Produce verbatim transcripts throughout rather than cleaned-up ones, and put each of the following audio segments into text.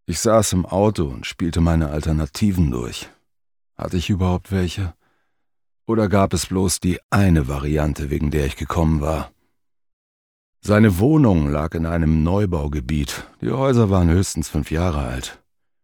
Ich saß im Auto und spielte meine Alternativen durch. Hatte ich überhaupt welche? Oder gab es bloß die eine Variante, wegen der ich gekommen war? Seine Wohnung lag in einem Neubaugebiet. Die Häuser waren höchstens fünf Jahre alt.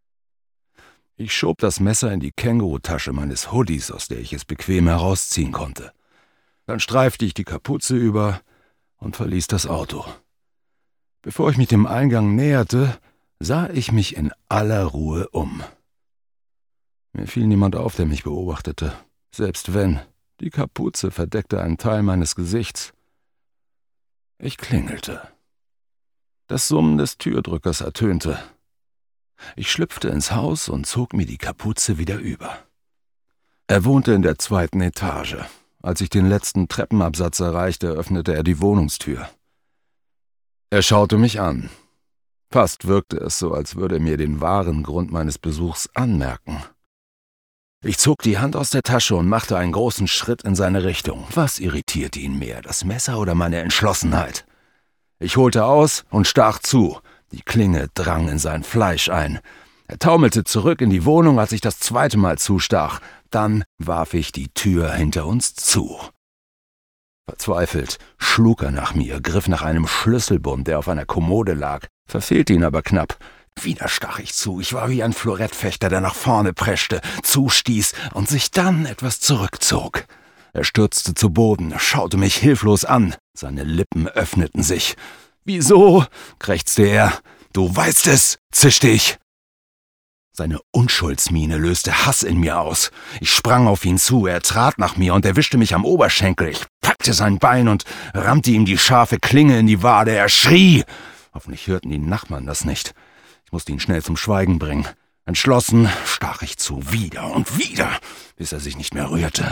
Ich schob das Messer in die Kängurutasche meines Hoodies, aus der ich es bequem herausziehen konnte. Dann streifte ich die Kapuze über und verließ das Auto. Bevor ich mich dem Eingang näherte, sah ich mich in aller Ruhe um. Mir fiel niemand auf, der mich beobachtete. Selbst wenn, die Kapuze verdeckte einen Teil meines Gesichts. Ich klingelte. Das Summen des Türdrückers ertönte. Ich schlüpfte ins Haus und zog mir die Kapuze wieder über. Er wohnte in der zweiten Etage. Als ich den letzten Treppenabsatz erreichte, öffnete er die Wohnungstür. Er schaute mich an. Fast wirkte es so, als würde er mir den wahren Grund meines Besuchs anmerken. Ich zog die Hand aus der Tasche und machte einen großen Schritt in seine Richtung. Was irritierte ihn mehr, das Messer oder meine Entschlossenheit? Ich holte aus und stach zu. Die Klinge drang in sein Fleisch ein. Er taumelte zurück in die Wohnung, als ich das zweite Mal zustach. Dann warf ich die Tür hinter uns zu. Verzweifelt schlug er nach mir, griff nach einem Schlüsselbund, der auf einer Kommode lag, verfehlte ihn aber knapp. Wieder stach ich zu. Ich war wie ein Florettfechter, der nach vorne preschte, zustieß und sich dann etwas zurückzog. Er stürzte zu Boden, schaute mich hilflos an. Seine Lippen öffneten sich. »Wieso?« krächzte er. »Du weißt es«, zischte ich. Seine Unschuldsmiene löste Hass in mir aus. Ich sprang auf ihn zu, er trat nach mir und erwischte mich am Oberschenkel. Ich packte sein Bein und rammte ihm die scharfe Klinge in die Wade. Er schrie. Hoffentlich hörten die Nachbarn das nicht. Ich musste ihn schnell zum Schweigen bringen. Entschlossen stach ich zu, wieder und wieder, bis er sich nicht mehr rührte.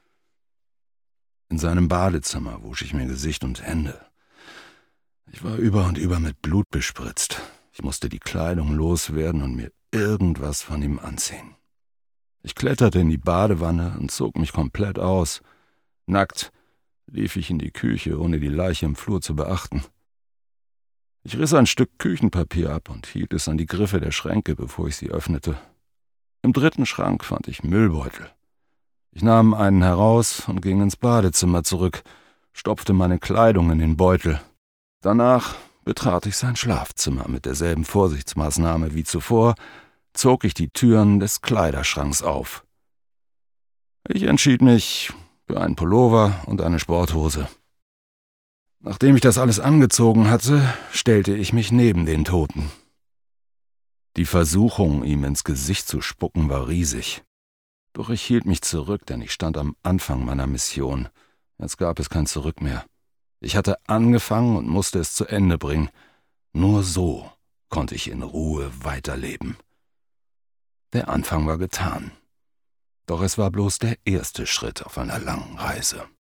In seinem Badezimmer wusch ich mir Gesicht und Hände. Ich war über und über mit Blut bespritzt. Ich musste die Kleidung loswerden und mir irgendwas von ihm anziehen. Ich kletterte in die Badewanne und zog mich komplett aus. Nackt lief ich in die Küche, ohne die Leiche im Flur zu beachten. Ich riss ein Stück Küchenpapier ab und hielt es an die Griffe der Schränke, bevor ich sie öffnete. Im dritten Schrank fand ich Müllbeutel. Ich nahm einen heraus und ging ins Badezimmer zurück, stopfte meine Kleidung in den Beutel. Danach betrat ich sein Schlafzimmer mit derselben Vorsichtsmaßnahme wie zuvor, zog ich die Türen des Kleiderschranks auf. Ich entschied mich für einen Pullover und eine Sporthose. Nachdem ich das alles angezogen hatte, stellte ich mich neben den Toten. Die Versuchung, ihm ins Gesicht zu spucken, war riesig. Doch ich hielt mich zurück, denn ich stand am Anfang meiner Mission. Jetzt gab es kein Zurück mehr. Ich hatte angefangen und musste es zu Ende bringen. Nur so konnte ich in Ruhe weiterleben. Der Anfang war getan. Doch es war bloß der erste Schritt auf einer langen Reise.